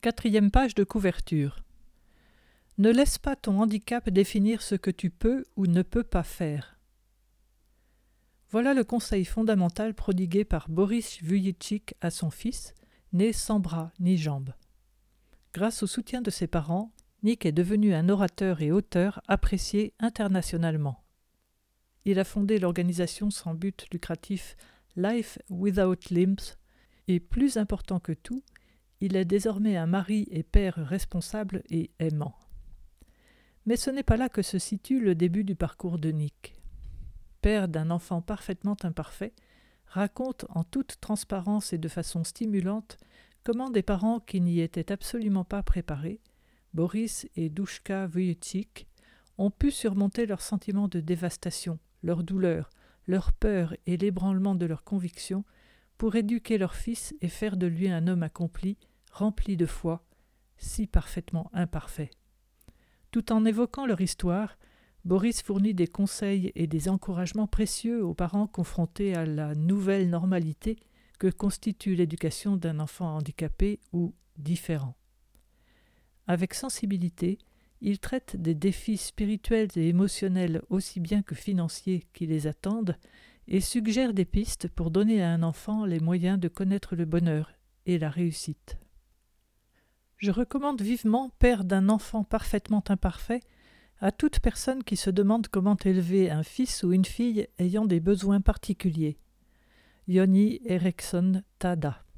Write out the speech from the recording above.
4e page de couverture. Ne laisse pas ton handicap définir ce que tu peux ou ne peux pas faire. Voilà le conseil fondamental prodigué par Boris Vujicic à son fils, né sans bras ni jambes. Grâce au soutien de ses parents, Nick est devenu un orateur et auteur apprécié internationalement. Il a fondé l'organisation sans but lucratif Life Without Limbs et, plus important que tout, il est désormais un mari et père responsable et aimant. Mais ce n'est pas là que se situe le début du parcours de Nick. Père d'un enfant parfaitement imparfait, raconte en toute transparence et de façon stimulante comment des parents qui n'y étaient absolument pas préparés, Boris et Duška Vujicic, ont pu surmonter leurs sentiments de dévastation, leur douleur, leur peur et l'ébranlement de leurs convictions pour éduquer leur fils et faire de lui un homme accompli, rempli de foi, si parfaitement imparfait. Tout en évoquant leur histoire, Boris fournit des conseils et des encouragements précieux aux parents confrontés à la nouvelle normalité que constitue l'éducation d'un enfant handicapé ou différent. Avec sensibilité, il traite des défis spirituels et émotionnels aussi bien que financiers qui les attendent et suggère des pistes pour donner à un enfant les moyens de connaître le bonheur et la réussite. Je recommande vivement Père d'un enfant parfaitement imparfait à toute personne qui se demande comment élever un fils ou une fille ayant des besoins particuliers. Joni Eriksson Tada.